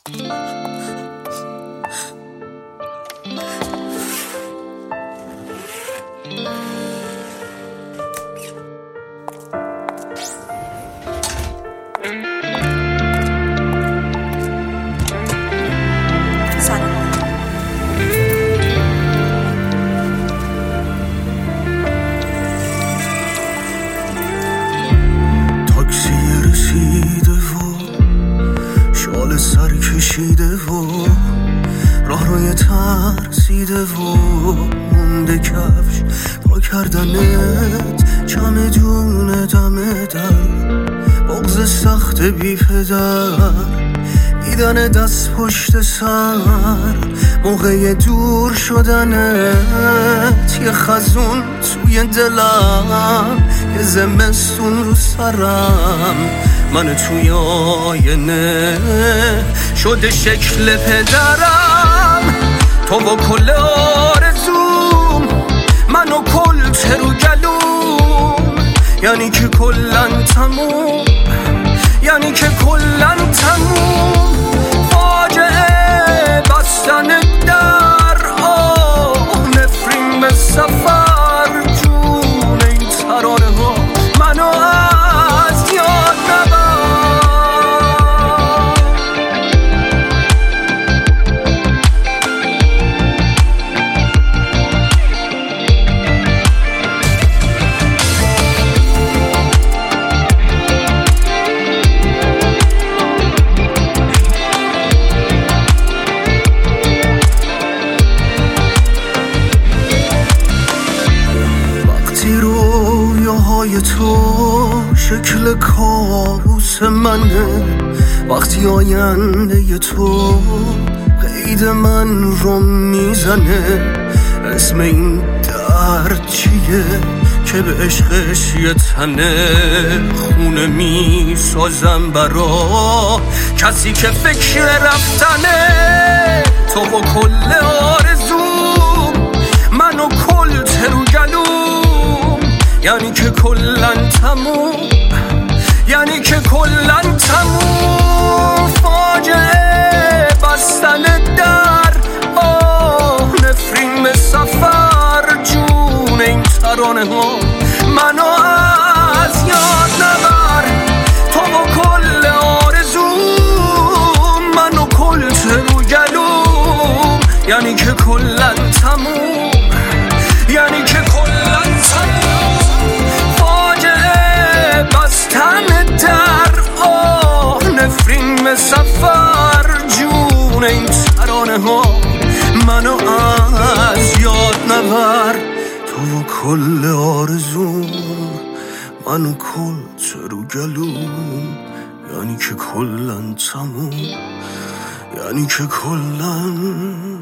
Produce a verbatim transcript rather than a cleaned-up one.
سر کشیده و راه روی ترسیده و مونده کفش پا کردنت چمدون دم در بغض سخت بی پدر دیدن دست پشت سر موقع دور شدنت یه خزون توی دلم یه زمستون رو سرم من توی آینه شده شکل پدرم تو و کل آرزوم من و کل ترو گلوم یعنی که کلن تموم یعنی که کلن تموم فاجعه بستن در آه نفرین به سفر جون این ترانه ها منو از یاد نبر رویاهای تو شکل کابوس منه وقتی آینده تو قید من رو میزنه اسم این درد چیه که به عشقش یه تنه خونه میسازم برا کسی که فکر رفتنه تو و کل آرزوم من و کل ترو گلوم یعنی که کلن تموم یعنی که کلن تموم فاجعه بستن در آه نفرین به سفر جون این ترانه ها منو از یاد نبر تو و کل آرزوم من و کل ترو گلوم یعنی که کلن تموم یعنی که کلن تموم فاجعه بستن در آه نفرین به سفر جون این ترانه ها منو از یاد نبر تو و کل آرزوم منو کل ترو گلوم یعنی که کلن تموم یعنی که کلن